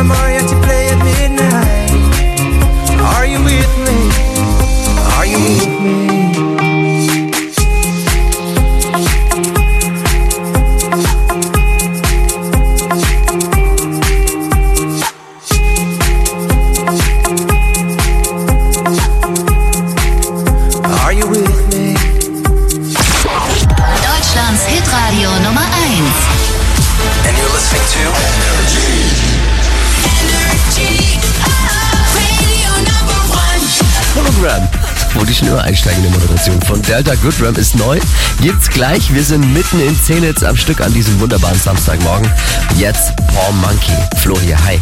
the mariachi play at midnight. Are you with me? Are you with me? Hitradio Nummer 1. And you're listening to Energy Radio Number 1. Hologram, wo die schnell einsteigende Moderation von Delta Goodram ist neu. Gibt's gleich. Wir sind mitten in 10 Hits am Stück an diesem wunderbaren Samstagmorgen. Jetzt Paul Monkey. Flo hier, hi.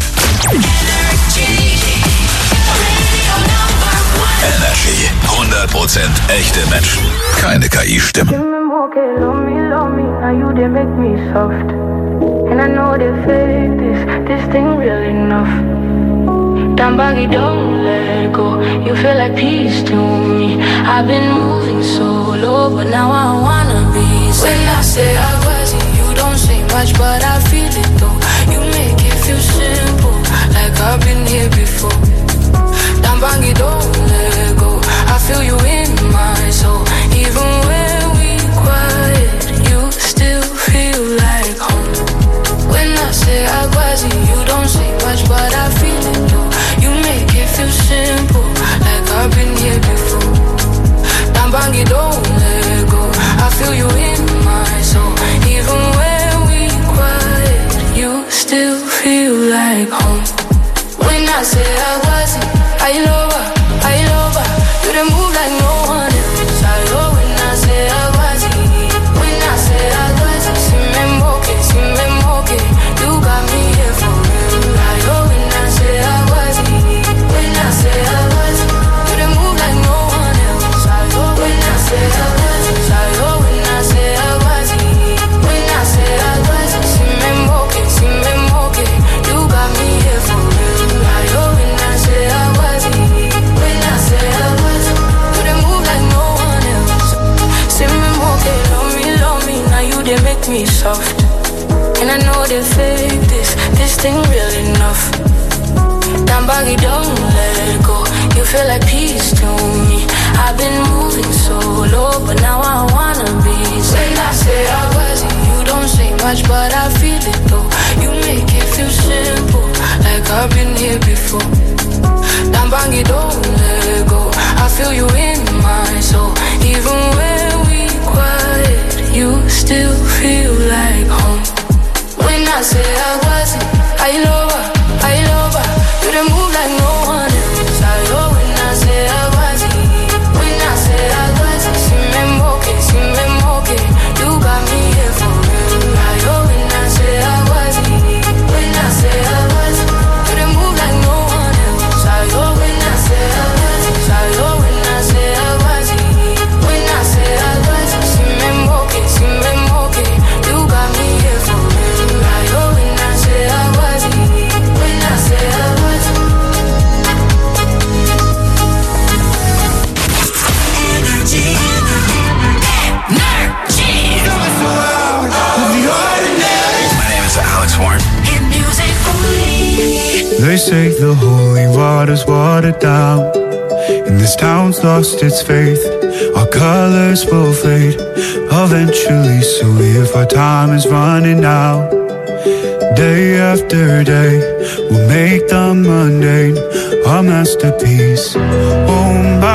Energy, 100% echte Menschen, keine KI-Stimmen. Okay, love me, now you they make me soft. And I know they fake this thing real enough. Damn baggy, don't let go. You feel like peace to me. I've been moving so low, but now I wanna be. When I say I wasn't, you don't say much, but I feel it though. You make it feel simple, like I've been here before. Damn baggy, don't let go. I feel you in my soul, even when quiet, you still feel like home. When I say I wasn't, you don't say much, but I feel it though. You make it feel simple, like I've been here before. Dambangi, don't let go. I feel you in my soul. Even when we quiet, you still feel like home. When I say I wasn't, I love her. You done move like no one else. I love when I say I wasn't. You got me here for real. I know when I say I wasn't. When I say I wasn't, you done move like no one else. I know when I say I wasn't. I know when I say I wasn't. When I say I wasn't, si me moque. You got me here for real. I know when I say I wasn't. When I say I wasn't, you done move like no one else. Si me moque, love me, now you they make me soft. And I know they fake this thing real enough. Damn baggy, don't let go. You feel like peace to me. I've been moving so low, but now I wanna be. When I say I wasn't, you don't say much, but I feel it though. You make it feel simple, like I've been here before. Damn baggy, don't let go. I feel you in my soul. Even when we quiet, you still feel like home. When I say I wasn't, I love her. You done move like no one else. I love when I say I wasn't. When I say I wasn't, si me moque. You got me here for real. I love when I say I wasn't. When I say I wasn't, you done move like no one else. I love when I say I wasn't. I love when I say I wasn't. When I say I wasn't, si me moque. You got me here for real. I love when I say I wasn't. When I say I wasn't. Energy. My name is Alex Warren. Hit music only. They say the holy water's watered down, and this town's lost its faith. Our colors will fade eventually, so if our time is running out, day after day, we'll make the mundane our masterpiece. Oh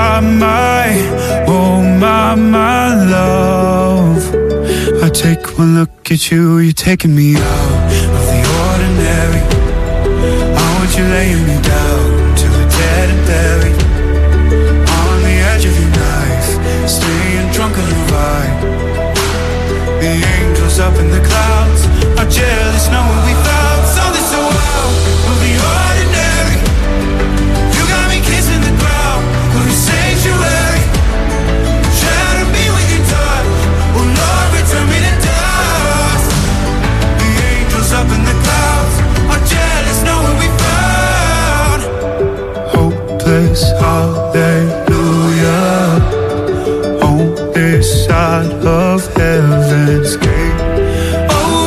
my love, I take one look at you, you're taking me out of the ordinary. I want you laying me down to the dead and buried, on the edge of your knife, staying drunk on the ride. The angels up in the clouds are jealous knowing we found something so wild of the ordinary. You got me kissing the ground of your sanctuary. Shadow me with your touch, oh Lord, return me to dust. The angels up in the clouds are jealous knowing we found hopeless hallelujah on this side of heaven's gate. Oh,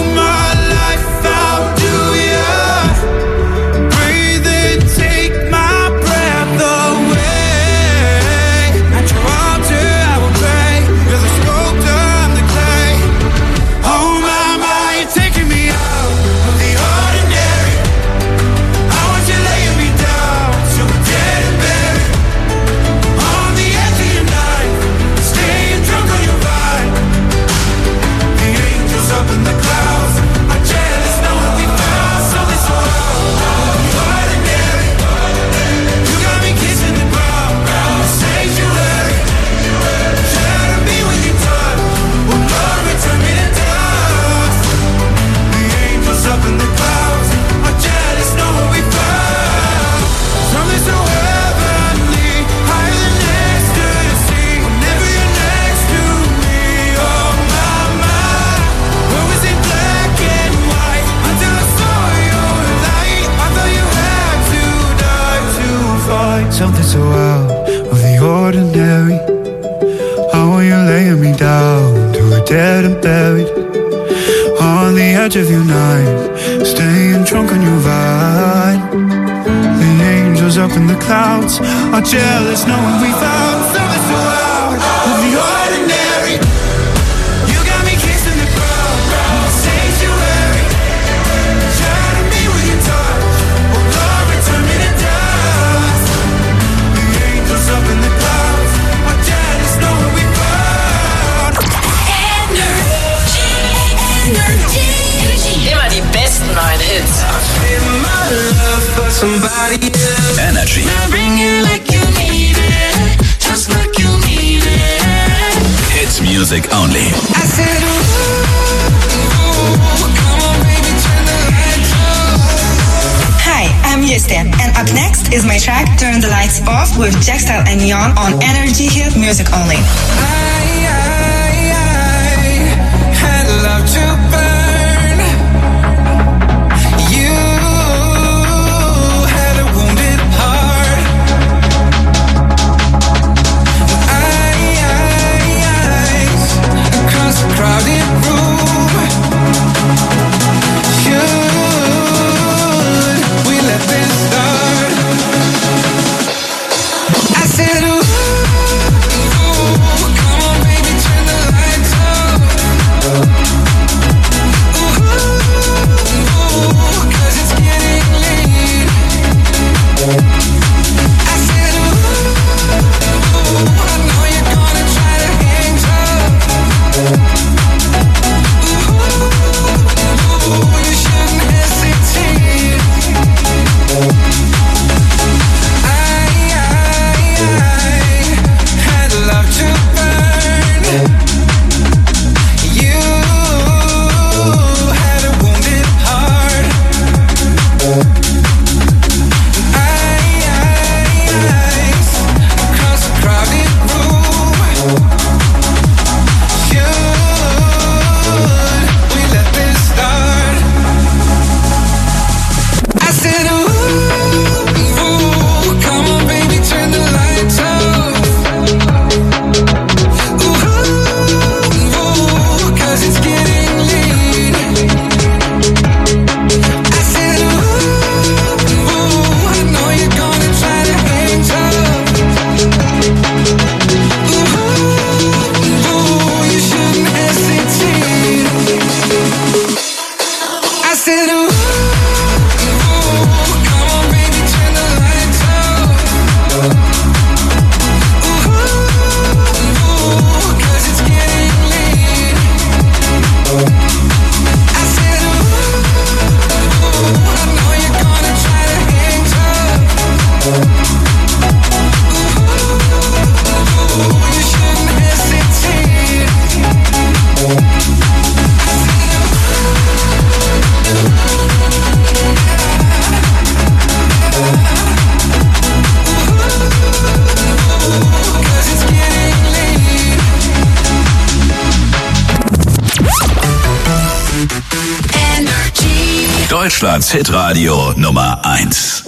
something so out of the ordinary. How are you laying me down to a dead and buried on the edge of your night, staying drunk on your vine. The angels up in the clouds are jealous knowing we found something so out of the ordinary. You got me kissing the ground, the sanctuary. Shining me with your touch, oh Lord, return me to dust. The angels up in the clouds are jealous knowing we found Energy. Immer die besten neuen Hits. my love for somebody else. Energy. Bring it like you need it, just like you need it. Hits music only. I said, ooh, come on, baby, turn the lights on. Hi, I'm Yustin, and up next is my track Turn the Lights Off with Jackstyle and Neon on Energy Hit Music Only. I had love to burn. You had a wounded heart. Across a crowded room. Should we let this start? I said, ooh, come on, baby, turn the lights on. Ooh, 'cause it's getting late. I said, ooh, I know you're gonna try to hang tough. Ooh, you shouldn't hesitate. I had love to burn. You had a wounded heart. Across a crowded room. Should we let this start? I said, ooh, come on, baby, turn the lights off. Ooh, 'cause it's getting late. I said, ooh, I know you're gonna try to hang tough. Ooh, you shouldn't hesitate. I said, ooh, come on, baby, turn the lights off. Ooh, 'cause it's getting late. I said, ooh, I know you're gonna try to hang tough. Ooh, you shouldn't hesitate. Cause it's getting late. Energy. Deutschlands Hitradio Nummer 1.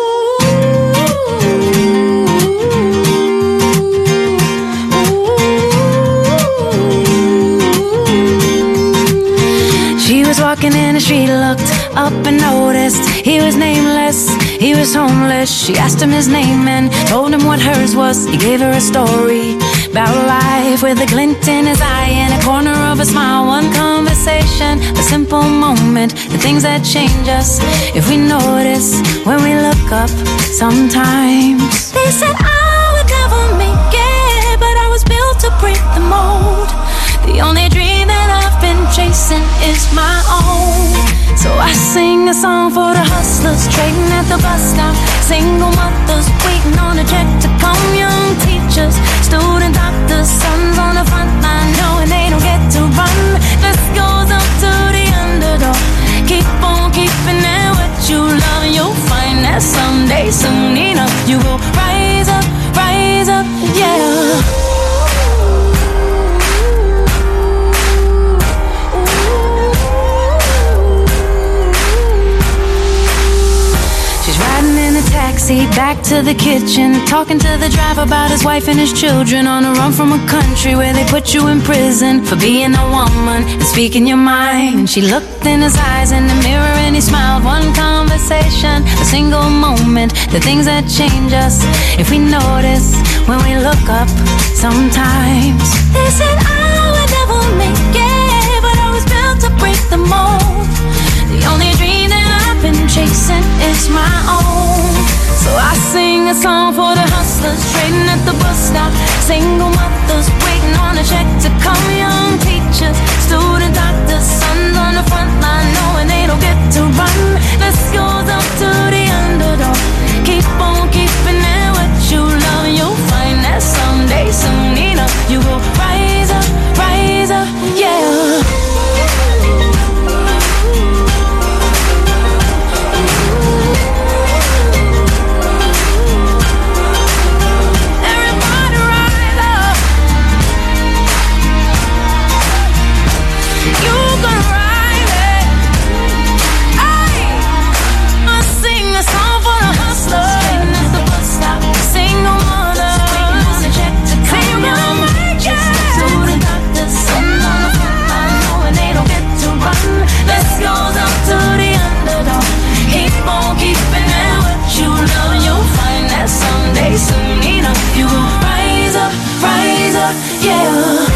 She was walking in the street, looked up and noticed he was nameless, he was homeless. She asked him his name and told him what hers was. He gave her a story about life with a glint in his eye and a corner of a smile. One conversation, a simple moment, the things that change us if we notice when we look up sometimes. They said I would never make it, but I was built to break the mold. The only dream that I've been chasing is my own. So I sing a song for the hustlers trading at the bus stop, single mothers waiting on a check to come, young teachers, student doctors, sons on the front line knowing they don't get to run. This goes up to the underdog. Keep on keeping it what you love, and you'll find that someday, soon enough, you will rise up, yeah. backseat, back to the kitchen, talking to the driver about his wife and his children, on a run from a country where they put you in prison for being a woman and speaking your mind. And she looked in his eyes in the mirror and he smiled. One conversation, a single moment, the things that change us if we notice when we look up sometimes. They said I would never make it, but I was built to break the mold. The only dream that I've been chasing is my own. So I sing a song for the hustlers trading at the bus stop, single mothers waiting on a check to come, young teachers, student doctors, sons on the front line knowing they don't get to run. This goes up to the underdog. Keep on keeping it what you love, you'll find that someday, soon enough, you will rise up, yeah. Someday, soon enough, you will rise up, yeah.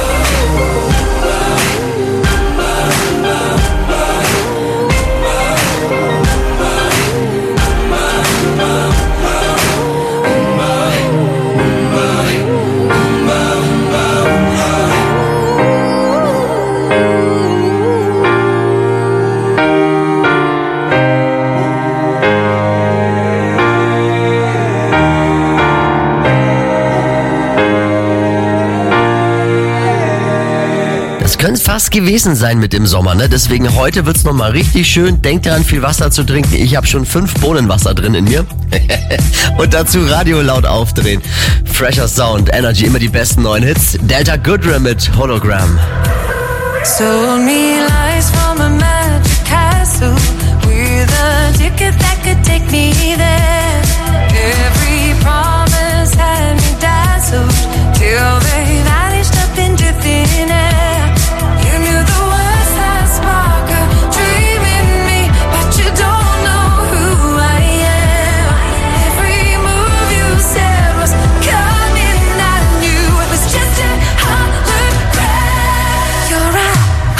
Könnte fast gewesen sein mit dem Sommer, ne? Deswegen heute wird's nochmal richtig schön. Denkt daran, viel Wasser zu trinken. Ich habe schon 5 Bohnenwasser drin in mir. Und dazu Radio laut aufdrehen. Fresher Sound, Energy, immer die besten neuen Hits. Delta Goodrem mit Hologram. Sold me lies from a magic castle with a ticket that could take me there. Every promise had me dazzled till they vanished up into thin air. You knew the words that spark a dream in me, but you don't know who I am. Every move you said was coming, I knew it was just a hologram. You're a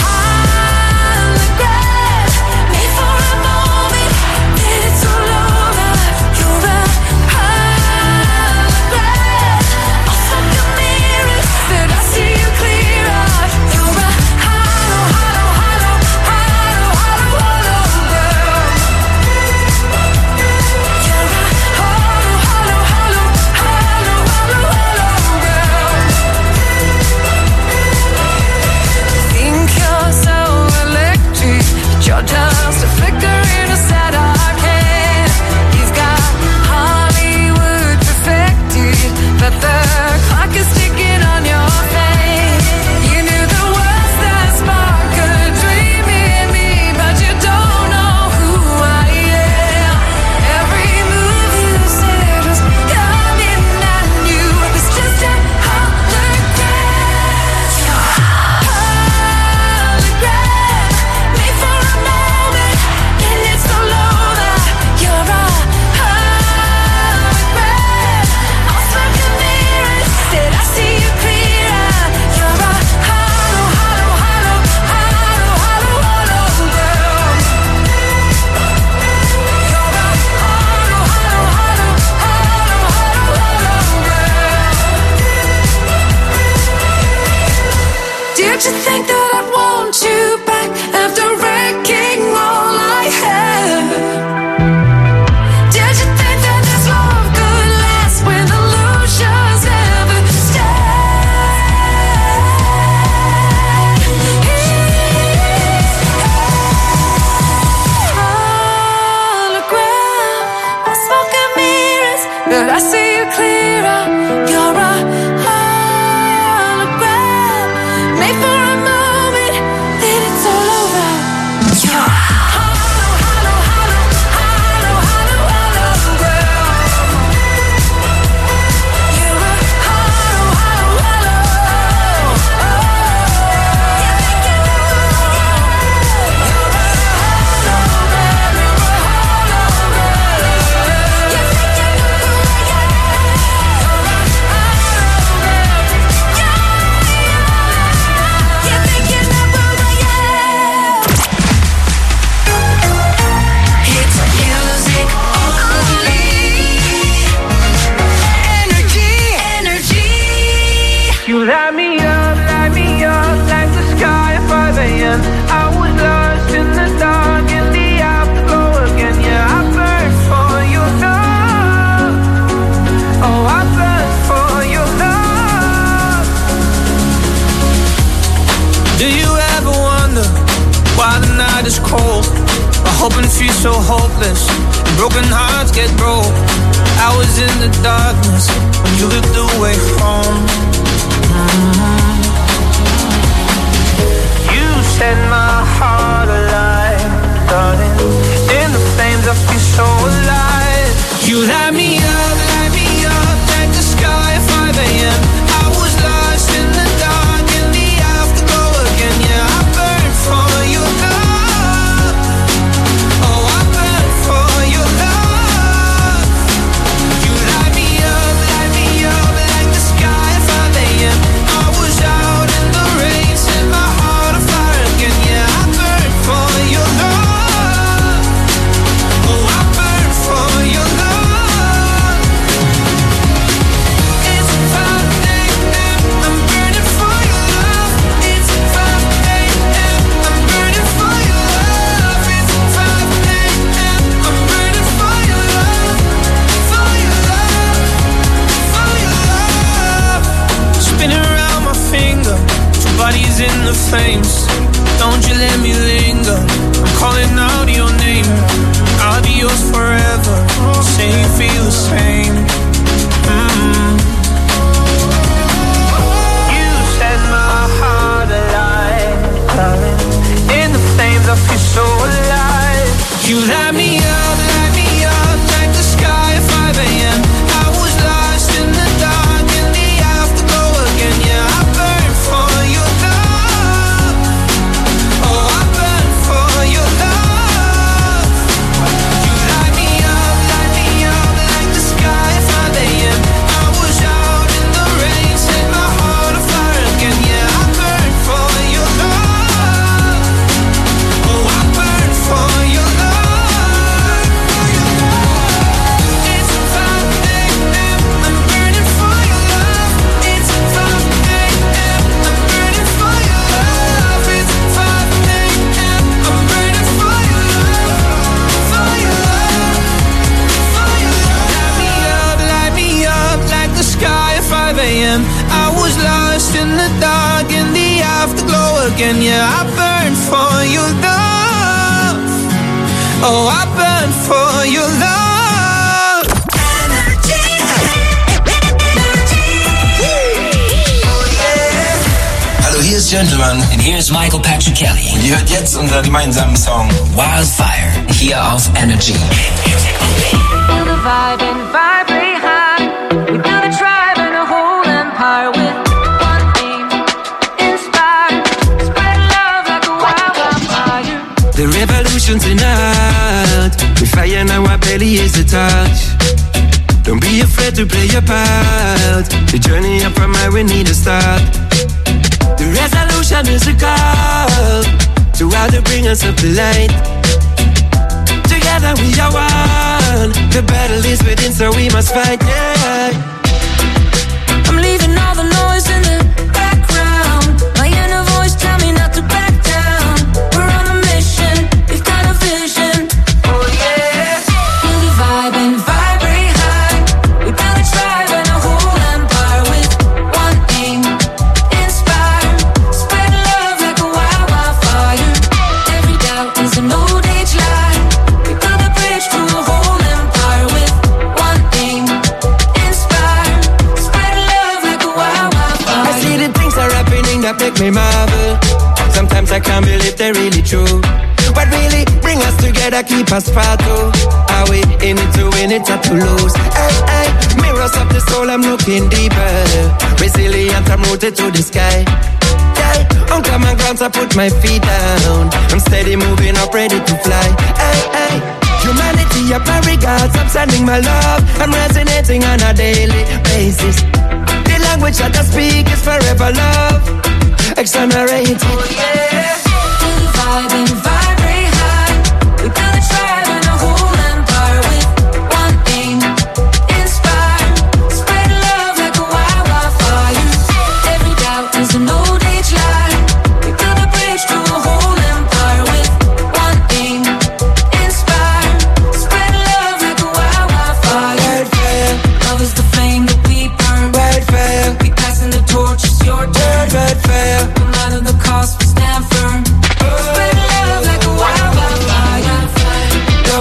hologram, made for a moment, then it's all over. You're a hologram, off of the mirrors that I see you clearer. You're a you're just a flicker in a sad arcade. You've got Hollywood perfected, but the clock is ticking on your face. You knew the words that spark a dream in me, but you don't know who I am. Every move you said was coming, I knew it was just a hologram. You're a hologram, made for a moment, and it's all over. You're a hologram, all smoke and mirrors said I see you clearer. You're a hologram. You're a hologram. Did you think that I'd want you back after wrecking all I had? Did you think that this love could last when illusions never stay? Hologram, all smoke and mirrors, but I see you clearer. You're a hologram, made for a moment, then it's all but hoping feels so hopeless. Broken hearts get broke. Hours in the darkness when you look the way home. You set my heart alive, darling. In the flames I feel so alive. You light me up like the sky at 5 a.m. I was lost in the dark, in the afterglow again. Yeah, I burned for your love. Oh, I burned for your love. You light me up like the sky at 5 a.m. I was out in the rain, set my heart on fire again. Yeah, I burned for your love. Oh, I burned for your love. It's 5 a.m. I'm burning for your love. It's 5 a.m. I'm burning for your love. It's 5 a.m. I'm burning for your love. For your love. For your love. Spinning around my finger, two bodies in the flames. Don't you let me linger. I'm calling out your name. I'll be yours forever. Say you feel the same. You set my heart alive, darling. In the flames I feel so alive. You light me up like the sky at 5 a.m. I was lost in the dark, in the afterglow again. Yeah, I burned for your love. Oh, I burned for your love. You light me up like the sky at 5 a.m. I was out in the rain, set my heart on fire again. Yeah, I burned for your love. Oh, I burned for your love. It's 5 a.m. I'm burning for your love. It's 5 a.m. I'm burning for your love. It's 5 a.m. I'm burning for your love. For your love. For your love. Light me up like the sky at 5 a.m. I was lost in the dark, in the afterglow again. Yeah, I burned for your love. Oh, I burned for your love. Hallo, hier ist Gentleman. And here's Michael Patrick Kelly. Und ihr hört jetzt unseren gemeinsamen Song Wildfire, hier auf Energy. Feel the vibe and vibrate high. We build a tribe and a whole empire with one aim. Inspire, spread love like a wildfire. The revolution's in us. We fire in our belly is the touch. Don't be afraid to play your part. The journey up from high, we need a start. The resolution is a call to how to bring us up the light. Together we are one. The battle is within, so we must fight. Yeah. I'm leaving all the noise in the background. My inner voice tell me not to back down. We're on a mission, we've got a vision. Oh yeah. Feel the vibe and vibrate high. We build a tribe and a whole empire with one aim. Inspire, spread love like a wildfire. Every doubt is an old age lie. We build a bridge to a whole empire with one aim. Inspire, spread love like a wildfire. I see the things are happening that make me marvel. Sometimes I can't believe they're really true. What really bring us together, keep us sparkle. Are we in it to win it or to lose? Hey, hey, mirrors of the soul, I'm looking deeper. Resilient, I'm rooted to the sky. Yeah, on common grounds, I put my feet down. I'm steady moving up, ready to fly. Hey, hey, humanity, up my regards, I'm sending my love. I'm resonating on a daily basis. The language that I speak is forever love. Exonerated. Oh yeah. Feel the vibe and vibrate high. We build a tribe and a whole empire with one aim. Inspire, spread love like a wildfire. Every doubt is an old age lie. We build a bridge to a whole empire with one aim. Inspire, spread love like a wildfire. Wildfire. Love is the flame that we burn. Wildfire. We passing the torch, it's your turn. Wildfire. No matter the cost, we stand firm. Spread love like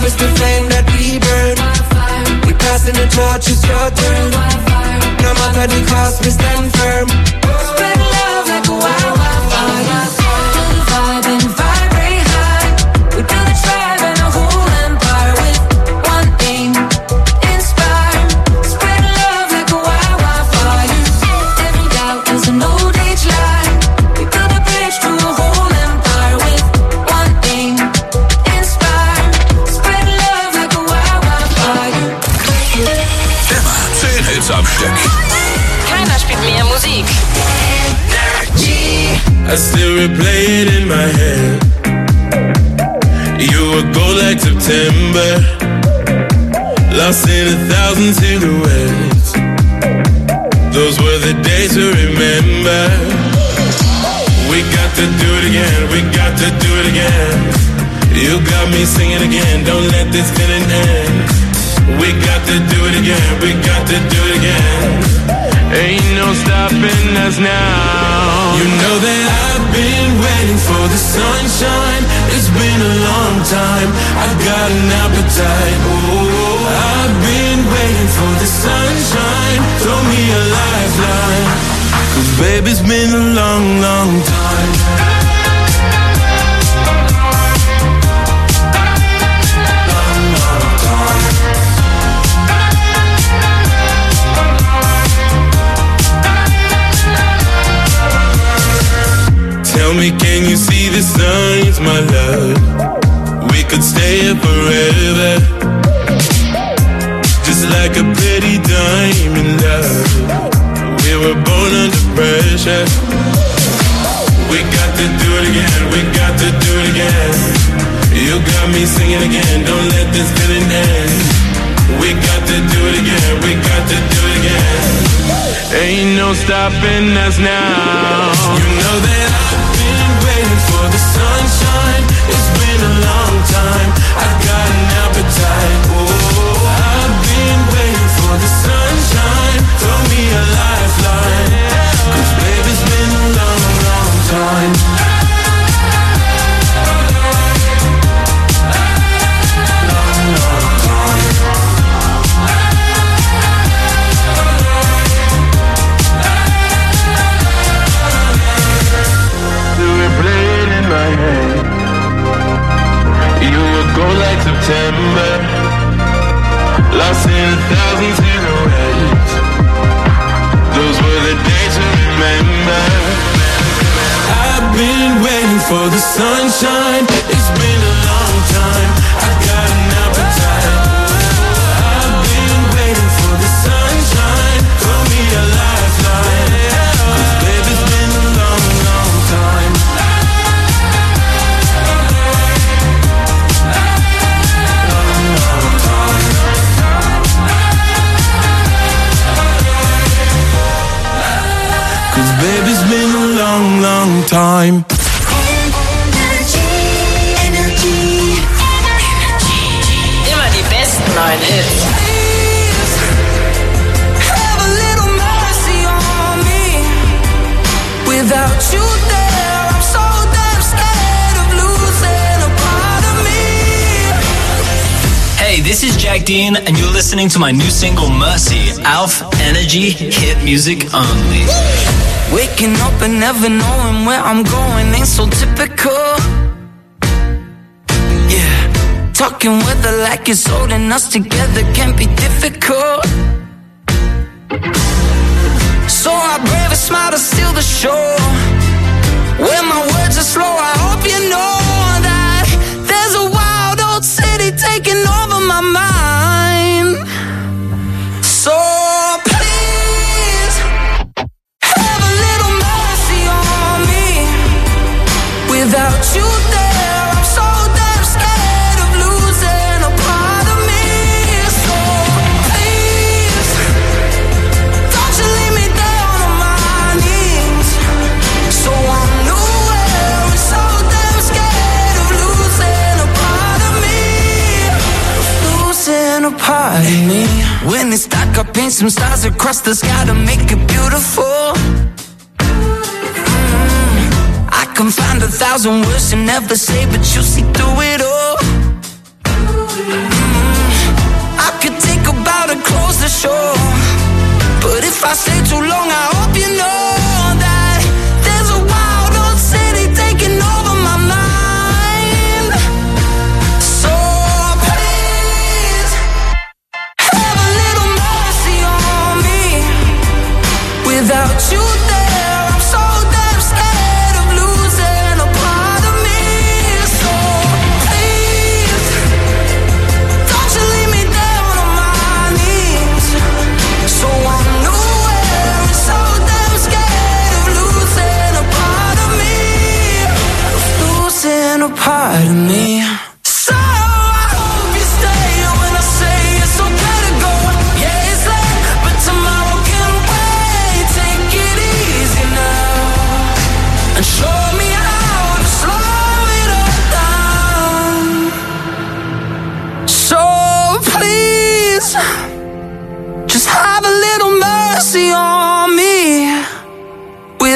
Love is the flame that we burn. We passing the torch, it's your turn. No matter the cost, we stand firm. Spread love like a wildfire. Feel the vibe and vibrate high. We build a tribe and a whole empire with one aim, inspire. Spread love like a wildfire. Every doubt is an old age lie. We build a bridge to a whole empire with one aim, inspire. Spread love like a wildfire. Immer 10 Hits am Stück. Keiner spielt mehr Musik. I still replay it in my head. You were gold like September, lost in 1,000 silhouettes. Those were the days to remember. We got to do it again, we got to do it again. You got me singing again, don't let this feeling end. We got to do it again, we got to do it again. Ain't no stopping us now. You know that I've been waiting for the sunshine. It's been a long time, I've got an appetite. Oh, I've been waiting for the sunshine. Throw me a lifeline, 'cause baby, it's been a long, long time. Tell me, can you see the signs, my love? We could stay here forever, just like a pretty diamond, love. We were born under pressure. We got to do it again, we got to do it again. You got me singing again, don't let this feeling end. We got to do it again, we got to do it again. Ain't no stopping us now. You know that I've been waiting for the sunshine. It's been a long time, I've got an appetite. Oh, I've been waiting for the sunshine. Throw me a lifeline, 'cause baby, it's been a long, long time. You would go like September, lost in 1,000 silhouettes. Those were the days to remember. I've been waiting for the sunshine. It's been a long time, I've got an appetite. I've been waiting for the sunshine. Throw me a lifeline, 'cause baby, it's been a long, long time. Baby, it's been a long, long time. Immer die besten neuen Hits. Have a little mercy on me. Without you there, I'm so damn scared of losing a part of me. Hey, this is Jack Dean, and you're listening to my new single, Mercy, Alf Energy Hit Music Only. Waking up and never knowing where I'm going ain't so typical. Yeah, talking weather like it's holding us together can be difficult. So I brave a smile to steal the show. When my words are slow, I hope you know that there's a wild old city taking over my mind. So without you there, I'm so damn scared of losing a part of me. So please, don't you leave me down on my knees. So I'm nowhere, I'm so damn scared of losing a part of me. Losing a part of me. When it's dark, I paint some stars across the sky to make it beautiful. I can find 1,000 words to never say, but you see through it all.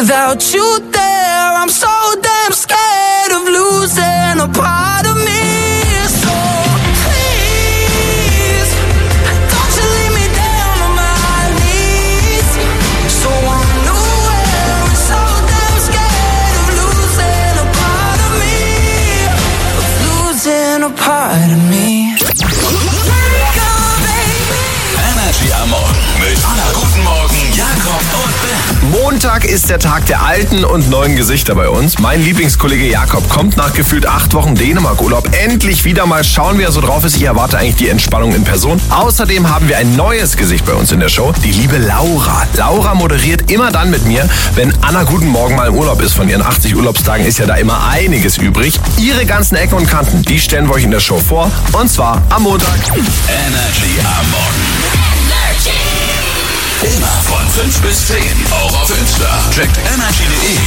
Without you there, I'm so damn scared of losing a part of me. So please, don't you leave me down on my knees. So I'm nowhere, I'm so damn scared of losing a part of me. Of losing a part of me. Energy am Morgen mit Anna. Guten Morgen, Jakob und Ben. Montag ist der Tag der alten und neuen Gesichter bei uns. Mein Lieblingskollege Jakob kommt nach gefühlt 8 Wochen Dänemark-Urlaub endlich wieder mal schauen, wie er so drauf ist. Ich erwarte eigentlich die Entspannung in Person. Außerdem haben wir ein neues Gesicht bei uns in der Show, die liebe Laura. Laura moderiert immer dann mit mir, wenn Anna Guten Morgen mal im Urlaub ist. Von ihren 80 Urlaubstagen ist ja da immer einiges übrig. Ihre ganzen Ecken und Kanten, die stellen wir euch in der Show vor. Und zwar am Montag. Energy am Morgen. Immer von 5 bis 10, auch auf Insta. Checkt energy.de.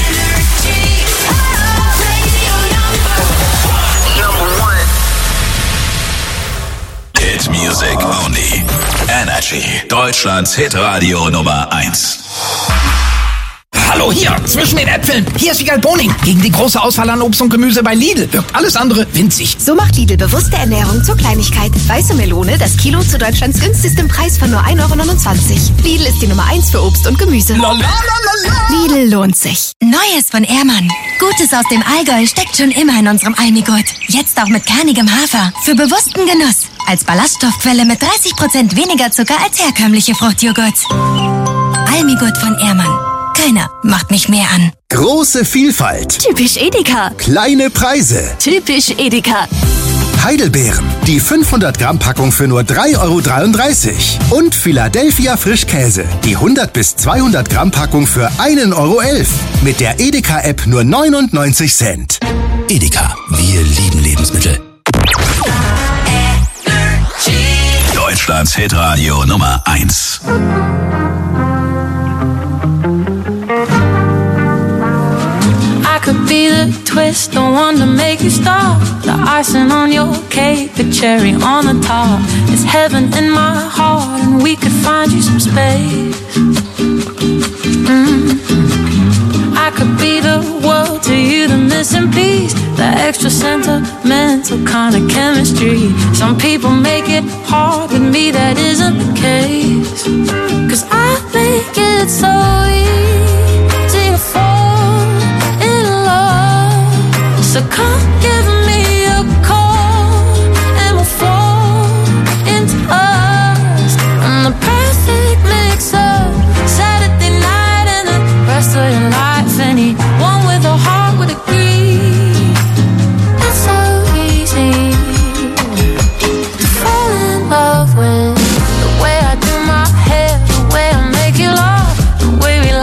Hit Music Only. Energy. Deutschlands Hitradio Nummer 1. Hallo hier, zwischen den Äpfeln. Hier ist Wiegald Boning. Gegen die große Auswahl an Obst und Gemüse bei Lidl wirkt alles andere winzig. So macht Lidl bewusste Ernährung zur Kleinigkeit. Weiße Melone, das Kilo zu Deutschlands günstigstem Preis von nur 1,29 €. Lidl ist die Nummer 1 für Obst und Gemüse. Lidl lohnt sich. Neues von Ehrmann. Gutes aus dem Allgäu steckt schon immer in unserem Almigurt. Jetzt auch mit kernigem Hafer. Für bewussten Genuss. Als Ballaststoffquelle mit 30% weniger Zucker als herkömmliche Fruchtjoghurt. Almigurt von Ehrmann. Keiner macht mich mehr an. Große Vielfalt. Typisch Edeka. Kleine Preise. Typisch Edeka. Heidelbeeren. Die 500 Gramm Packung für nur 3,33 €. Und Philadelphia Frischkäse. Die 100 bis 200 Gramm Packung für 1,11 €. Mit der Edeka-App nur 99 Cent. Edeka, wir lieben Lebensmittel. Deutschlands Hitradio Nummer 1. I could be the twist, the one to make you stop. The icing on your cake, the cherry on the top. It's heaven in my heart, and we could find you some space. I could be the world to you, the missing piece, the extra sentimental kind of chemistry. Some people make it hard, with me that isn't the case. 'Cause I think it's so easy to fall in love. So come give me a call, and we'll fall into us. And the perfect mix of Saturday night and the rest of your life. Anyone with a heart would agree. It's so easy to fall in love with the way I do my hair, the way I make you laugh, the way we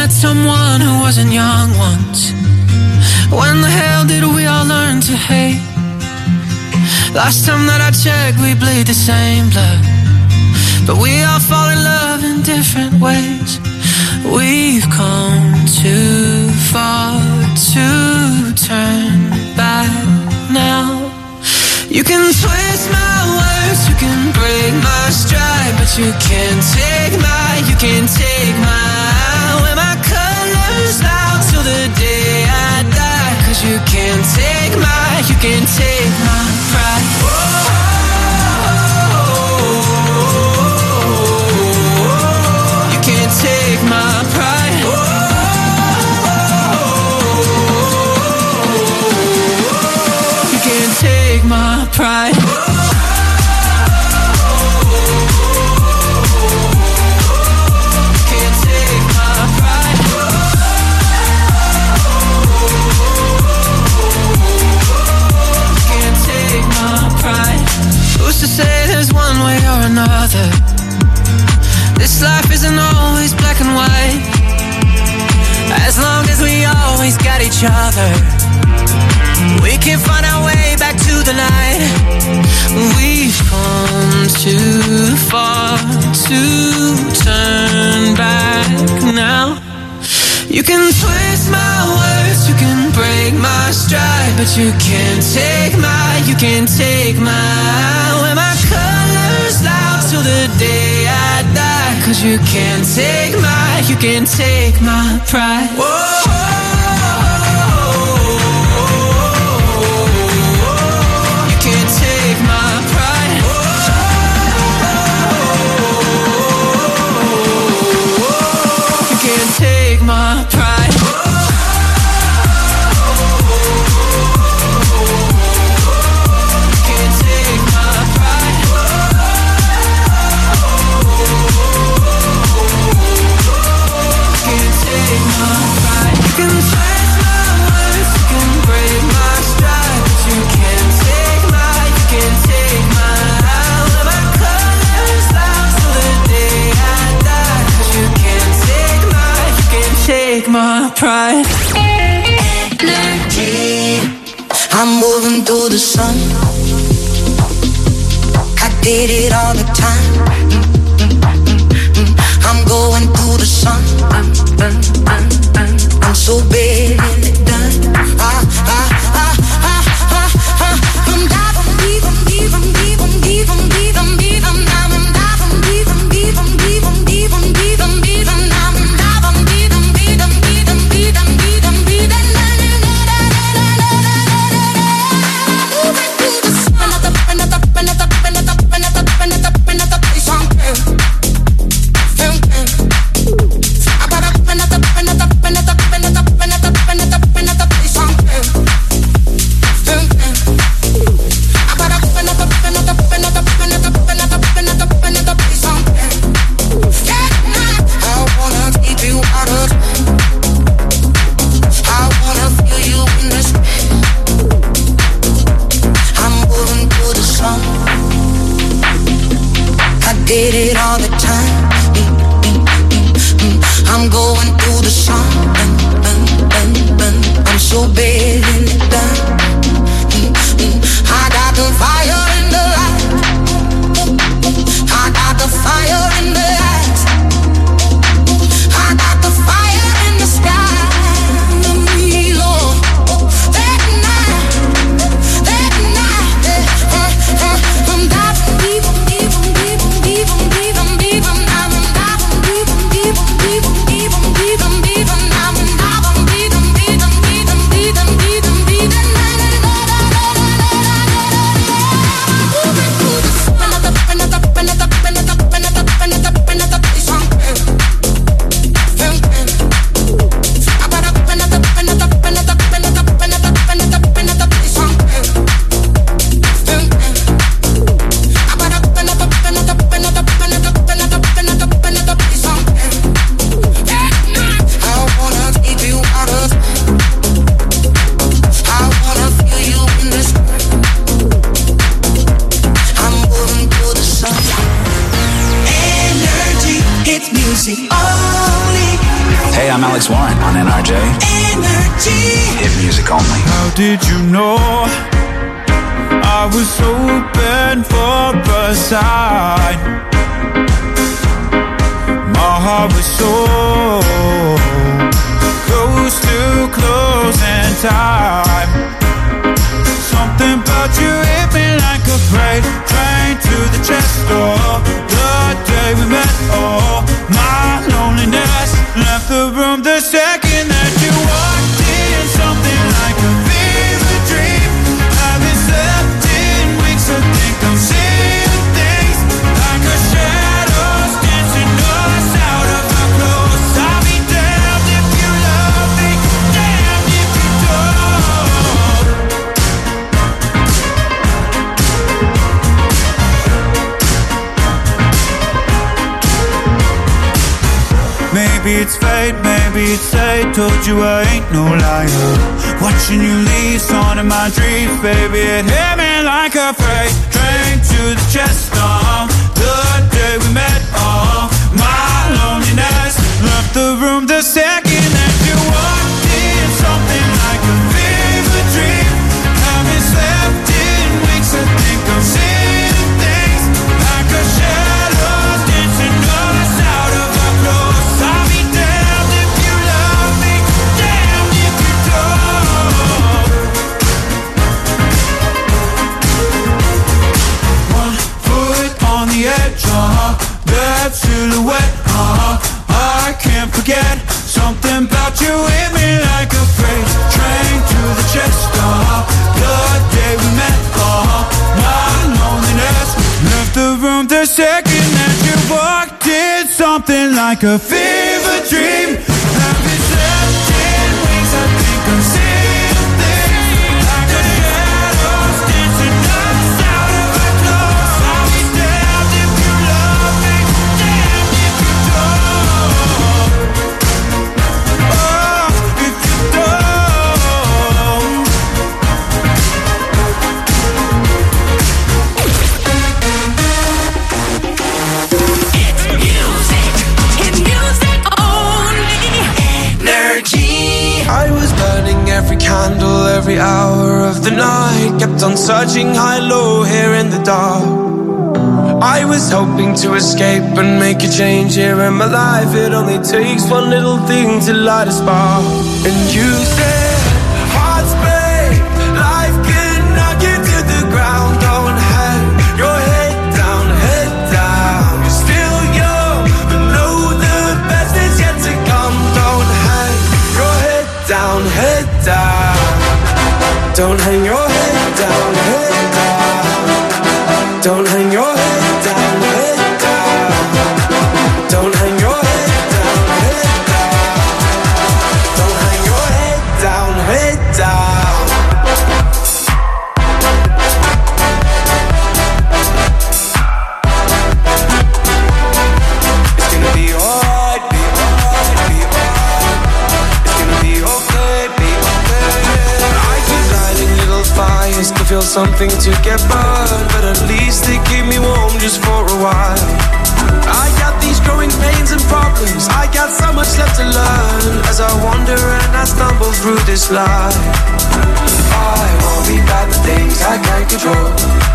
met someone who wasn't young once? When the hell did we all learn to hate? Last time that I checked, we bleed the same blood, but we all fall in love in different ways. We've come too far to turn back now. You can twist my words, you can break my stride, but you can't take my when my colors out till the day I die. 'Cause you can't take my pride. You can't take my pride. You can't take my pride. Who's to say there's one way or another? This life isn't always black and white. As long as we always got each other, we can find our way back to the light. We've come too far to turn back now. You can twist my words, you can break my stride, but you can't take my when my colors out till the day I die. 'Cause you can't take my pride. Whoa. You can't take my pride. You can't take my pride. My pride. Energy. I'm moving through the sun. I did it all the time. I'm going through the sun. I'm so bad and it done. Did it all the time. I'm going through the sun. I'm so bad and it done. I got the fire in the light. I got the fire in the eyes. I got the fire in the sky. Lord, that night, I'm diving deep. I'm Alex Warren on NRJ. Hit music only. How did you know I was open for a sign? My heart was so close to closing time. Something about you hit me like a freight train to the chest door. The day we met, oh, my loneliness left the room the second that you walked in. Something like a fever dream. Haven't slept in weeks, I think I'm seeing things like a shadows dancing us out of our clothes. I'll be damned if you love me, damned if you don't. Maybe it's fate, maybe it's fate. Told you I ain't no liar. Watching you leave, on in my dreams, baby. It hit me like a freight train to the chest. The day we met, my loneliness left the room the second that you walked in. Something like a fever dream. Haven't slept in weeks, I think I'm seeing things like a shadows dancing us out of our clothes. I'll be damned if you love me, damned if you don't. One foot on the edge, that silhouette, I can't forget. Something about you hit me like a freight train to the chest. The day we met, my loneliness left the room the second that you walked in. Something like a fever dream. Haven't slept in weeks, I think I'm seeing things like a shadows dancing us out of our clothes. I'll be damned if you love me, damned if you don't. Oh, if you don't. I was burning every candle, every hour of the night. Kept on searching high, low, here in the dark. I was hoping to escape and make a change here in my life. It only takes one little thing to light a spark. And you said, hearts break, life can knock you to the ground. Don't hang your head down, head down. You're still young, but know the best is yet to come. Don't hang your head down, head down. Don't hang your head down, head down. Don't hang your head down, head down. Don't hang your head down, head down. Don't hang your head down, head down. It's gonna be alright, be alright, be alright. It's gonna be okay, be okay. I keep lighting little fires to feel something to get burned, but at least they keep me warm just for a while. I got these growing pains and problems. I got so much left to learn as I wander and I stumble through this life. I worry about the things I can't control.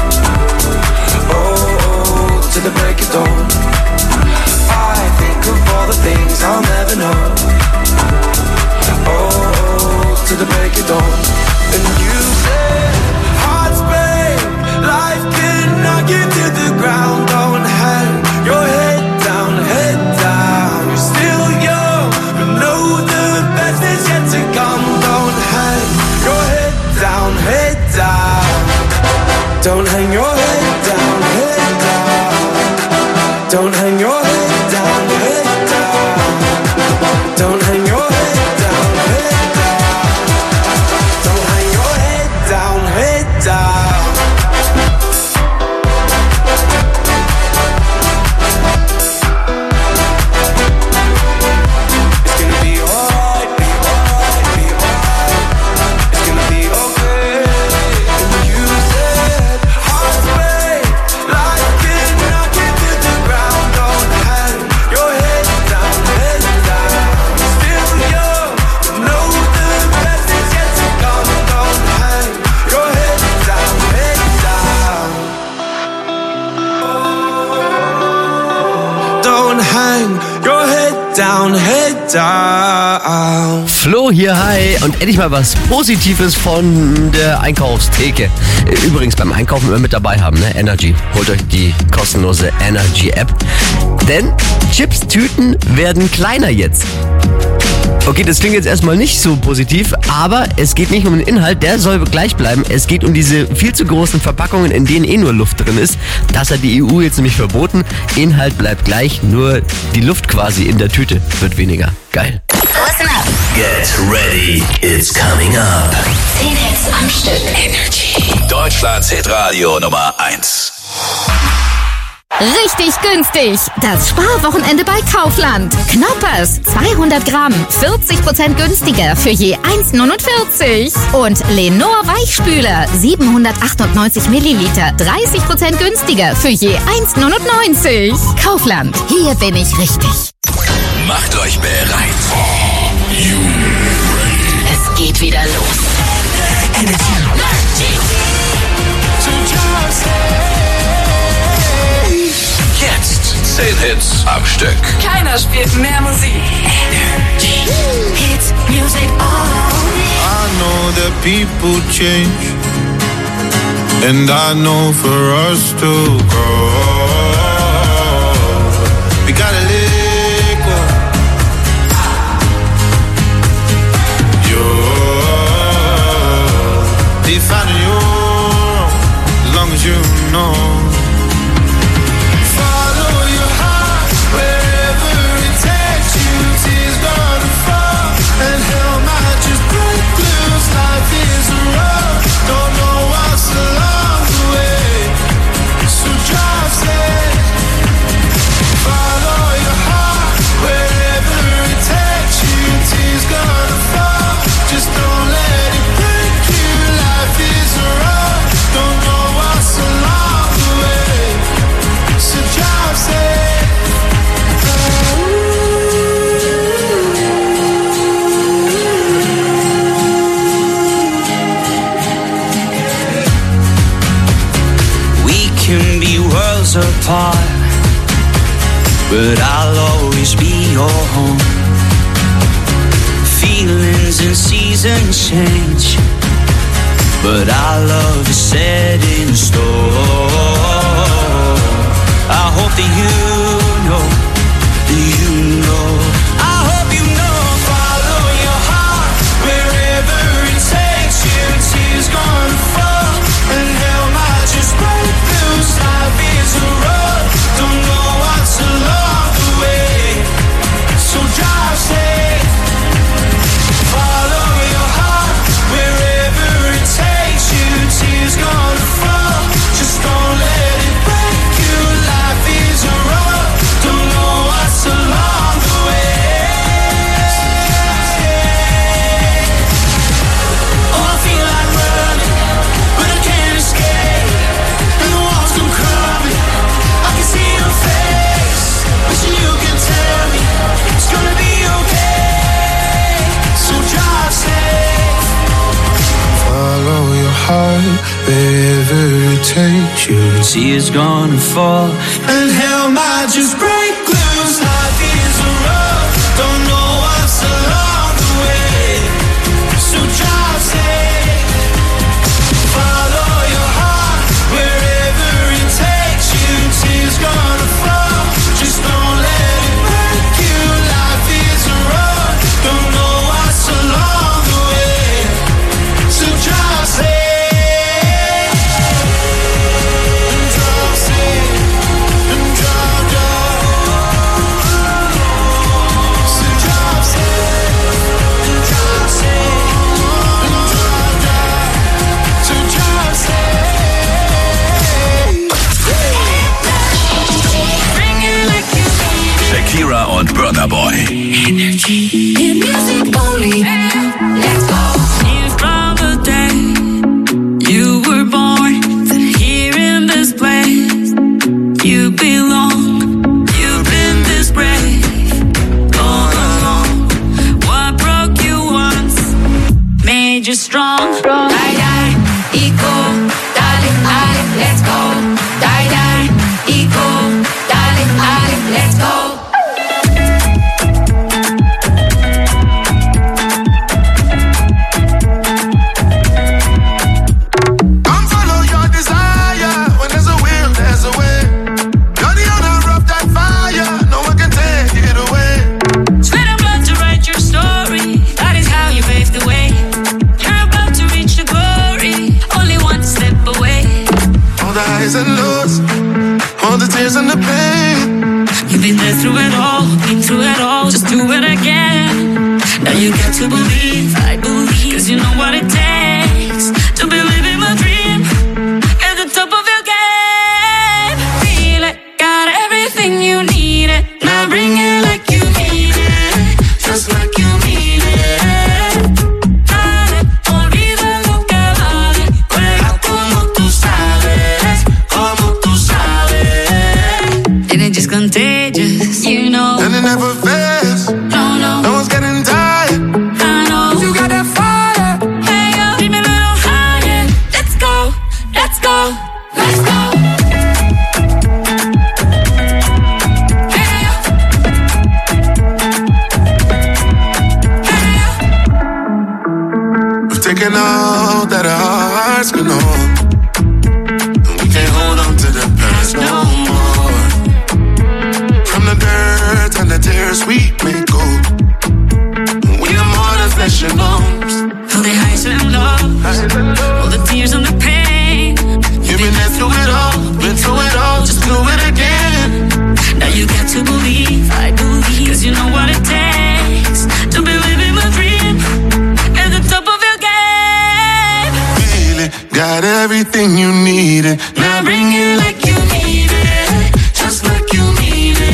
Oh, to the break of dawn. I think of all the things I'll never know. Oh, to the break of dawn. And you said, hearts break, life can knock you to the ground. Don't hang your head down, head down. You're still young, but know the best is yet to come. Don't hang your head down, head down. Don't hang your head down, head down. Don't hang your head down, head down. Flo hier, hi. Und endlich mal was Positives von der Einkaufstheke. Übrigens beim Einkaufen immer mit dabei haben, ne? Energy. Holt euch die kostenlose Energy-App. Denn Chips-Tüten werden kleiner jetzt. Okay, das klingt jetzt erstmal nicht so positiv, aber es geht nicht um den Inhalt, der soll gleich bleiben. Es geht um diese viel zu großen Verpackungen, in denen nur Luft drin ist. Das hat die EU jetzt nämlich verboten. Inhalt bleibt gleich, nur die Luft quasi in der Tüte wird weniger. Geil. Listen up. Get ready, it's coming up. 10 Hits am Stück. Energy. Deutschlands Hitradio Nummer 1. Richtig günstig. Das Sparwochenende bei Kaufland. Knoppers 200 Gramm, 40% günstiger für je 1,49. Und Lenor Weichspüler 798 Milliliter, 30% günstiger für je 1,99. Kaufland, hier bin ich richtig. Macht euch bereit. Es geht wieder los. Jetzt 10 Hits am Stück. Keiner spielt mehr Musik. Hits, music I know that people change, and I know for us to grow, we gotta let go. You're defining your own, as long as you know. Apart, but I'll always be your home. Feelings and seasons change, but our love is set in stone. I hope that you know, I hope you know. Follow your heart wherever it takes you. Tears gonna fall and hell might just break loose. Life is a road, don't know what's along the way, so drive safe. Follow your heart wherever it takes you. Tears gonna fall, just don't let it break you. Life is a road, don't know what's along the way. Oh, I feel like running, but I can't escape, and the walls come crumbling. I can see your face, wishing you could tell me it's gonna be okay. So drive safe. Follow your heart wherever it takes you. Tears gonna fall and hell might just break loose. Life is a road, don't know what's along the way, so drive safe. Follow your heart wherever it takes you. Tears gonna fall, just don't let it break you. Life is a road, don't know what's along the way, so drive safe. Shakira und Burna Boy. Energy. Hit music only. Let's go. From the day you were born, here in this place, you belong. You've been this brave all along. What broke you once made you strong. Die, die, equal, darling, let's go. Die, die, equal, darling, let's go. been through it all, just do it again. Now you got to believe, I believe, cause you know what it takes to be living my dream at the top of your game. Feel it, got everything you need it. Now bring it like you mean it, just like you mean it. Dale, olvida lo que vale, juega como tú sabes, como tú sabes. And it's just contagious, you know. And it never fails. No one's getting tired. I know you got that fire. Hey yo, keep me a little higher. Let's go, let's go, let's go. Hey yo. Hey yo. We've taken all that our hearts can hold, and we can't hold on to the past no more. From the dirt and the tears we may go, we are more than flesh and bones. All the highs and lows, all the tears and the pain. You've been there through it all, been through it all, just do it again. Now you got to believe, I believe, cause you know what it takes to be living my dream at the top of your game. Feel it, got everything you needed. Now bring it like you need it, just like you mean it.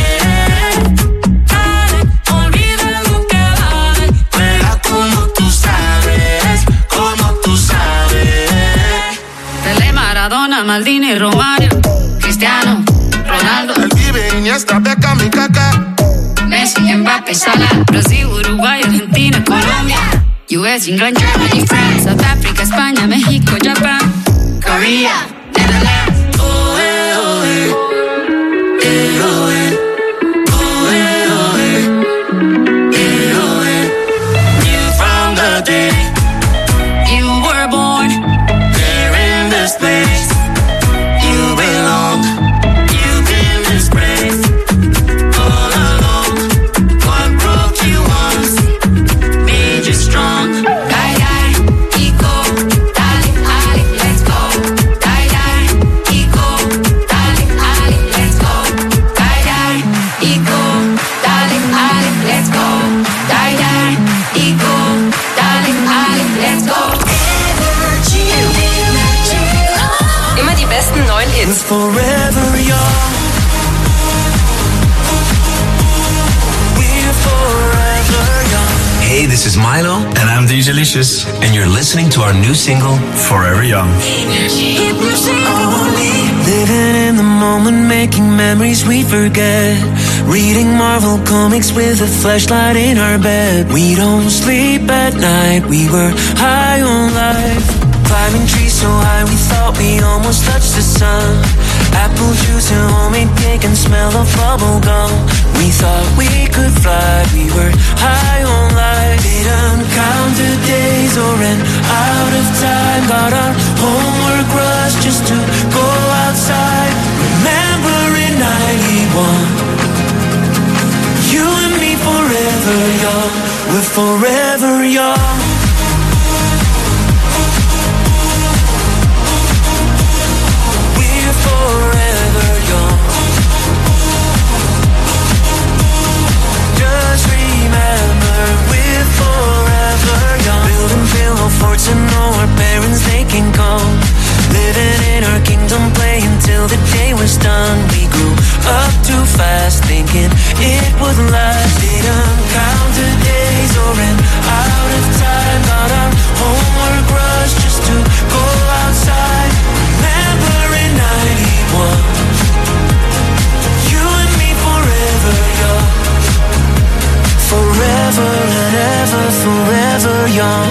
Dale, olvida lo que vale, juega como tú sabes, como tú sabes. Pelé, Maradona, Maldini, Romario, Cristiano, Ronaldo, El Pibe, Iniesta, Beckham y Kaká, Messi, Mbappé, Salah, Brasil, Uruguay, Argentina, Colombia, US, England, Germany, France, South Africa, España, México, Japan, Korea, Netherlands. oh eh, oh eh, eh, oh eh, oh eh, oh eh, eh, oh eh. You from the day you were born, Here in this place, you belong. you've been disgraced all along. What broke you once made you strong. Die, die, ego, dale, ale, let's go. Die, die, ego, dale, ale, let's go. Die, die, ego, dale, ale, let's go. Die, die, ego, dale, ale, let's go. Immer die besten neuen Hits. Forever young. We're forever young. Hey, this is Milo. And I'm DJ Licious. And you're listening to our new single, Forever Young. Living in the moment, making memories we forget. Reading Marvel comics with a flashlight in our bed. We don't sleep at night, we were high on life. Climbing trees so high we thought we almost touched the sun. Apple juice and homemade cake and smell of bubble gum. We thought we could fly, we were high on life. Didn't count the days or ran out of time. Got our homework rush just to go outside. Remember in 91, you and me forever young. We're forever young. Forever young. Just remember we're forever young. Building pillow forts and know our parents they can come. Living in our kingdom, playing till the day was done. We grew up too fast, thinking it would last. Didn't count the days or ran out of time. Got our homework rush just to go outside. Remember in 91, you and me forever young. Forever and ever, forever young.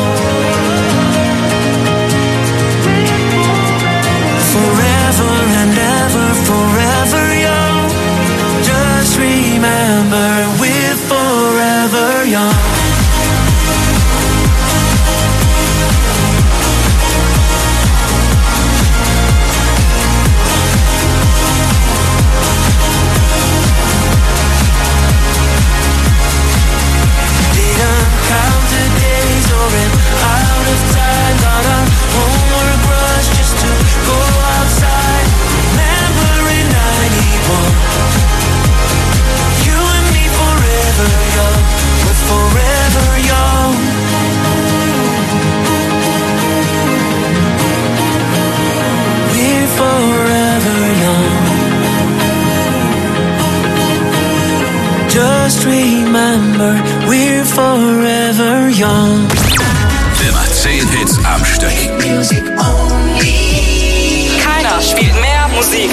Forever and ever, forever young. Just remember we're forever young. Didn't count the days or ran Just remember, we're forever young. Immer 10 Hits am Stück. Keiner spielt mehr Musik.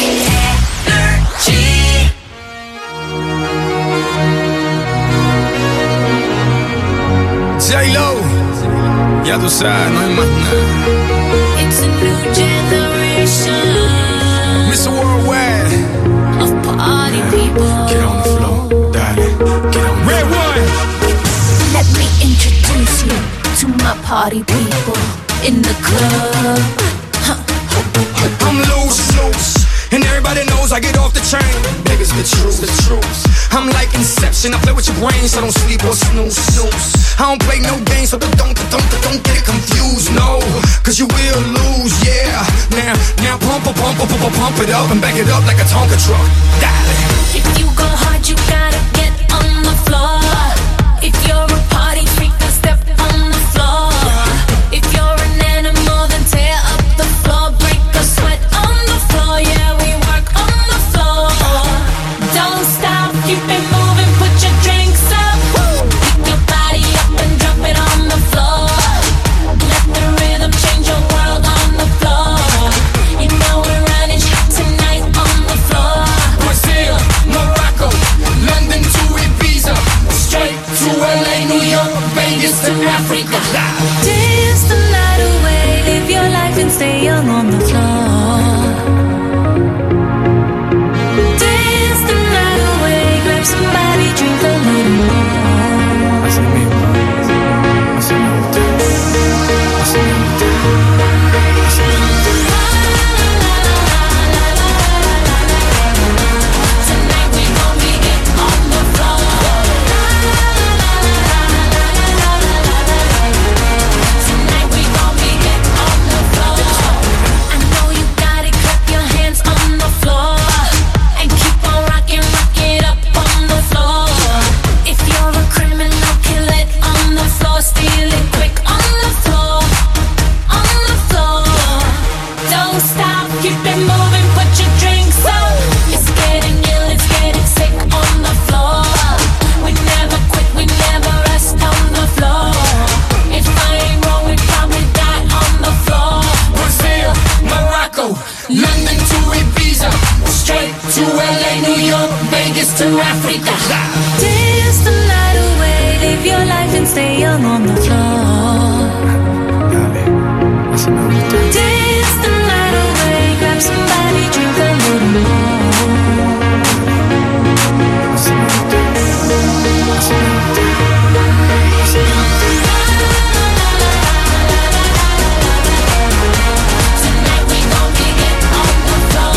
J-Lo, ya tú sabes, no hay más nada. It's a new generation. Mr. Worldwide. Of party people. Get on the floor, darling. Get on the Red One. Let me introduce you to my party people in the club. I'm loose, and everybody knows I get off the chain. Niggas, the truth. I'm like Inception, I play with your brain, so don't sleep or snooze. I don't play no games, so don't get it confused, no. Cause you will lose, yeah. Now pump it up and back it up like a Tonka truck. Darling. If you go hard, you gotta get on the floor. If you're a party freak, then step on the floor. If you're an animal, then tear up the floor. Break a sweat on the floor, yeah, we work on the floor. Don't stop, keep it moving, put your drinks up. Pick your body up and drop it on the floor. Let the rhythm change your world on the floor. You know we're running shit tonight on the floor. Brazil, Morocco, London to Ibiza, straight to LA, New York, Vegas to Africa. Dance the night away, live your life and stay young on the floor. Dance the night away, grab somebody, drink a little more. Así mismo, así me gusta, así me gusta, así me gusta. Tonight we gon' be it on the floor. Tonight we gon' be it on the floor. I know you got it, clap your hands on the floor. And keep on rocking, rock it up on the floor. If you're a criminal, kill it on the floor. Steal it quick on the floor. On the floor. Don't stop, keep it moving, put your drinks up. It's getting ill, it's getting sick on the floor. We never quit, we never rest on the floor. If I ain't wrong, we'd probably die on the floor. Brazil, Morocco, London to Ibiza, straight to LA, New York, Vegas to Africa. Dance the night away, live your life and stay young on the floor. Dance the night away, grab somebody, drink a little more. Tonight we gon' be it on the floor.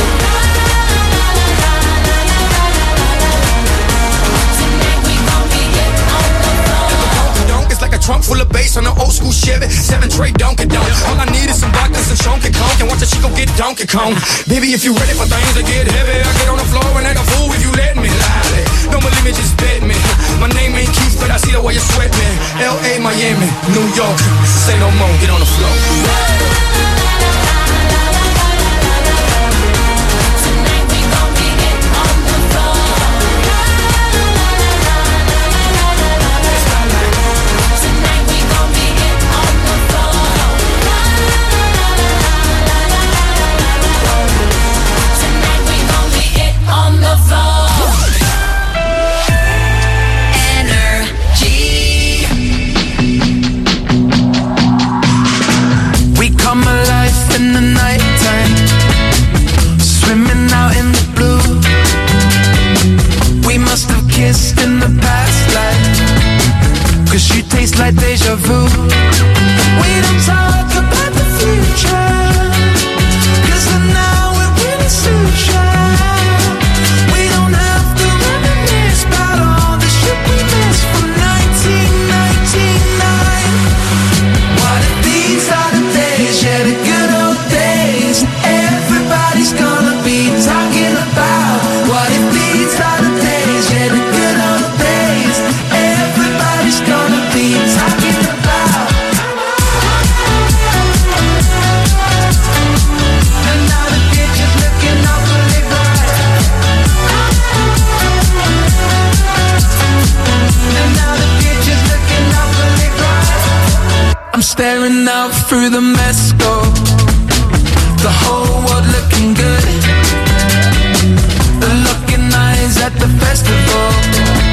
Tonight we gon' be it on the floor. Donk is like a trunk full of bass on an old school Chevy 7 tray Donkey Donk. All I need is some vodka, some Chunky Conk, and watch the Chico get Donkey Kong. Baby, if you ready for things to get heavy, I get on the floor and act a fool if you let me. Lie. Don't believe me, just bet me. My name ain't Keith, but I see the way you sweat me. L.A., Miami, New York, say no more, get on the floor. Tonight we gon' be it on the floor. Tonight we gon' be it on the floor. Tonight we gon' be it on the floor. Energy. We come alive in the nighttime, swimming out in the blue. We must have kissed in the past life, 'cause you taste like deja vu. We don't talk about the future, 'cause the now it really suits ya. We don't have to reminisce about all the shit we missed from 1999. What if these are the days, yeah, the good old days, everybody's gonna be talking about? What if these are the days, yeah, the good old days, everybody's gonna be talking about? staring out through the Mesco. The whole world looking good. The looking eyes at the festival.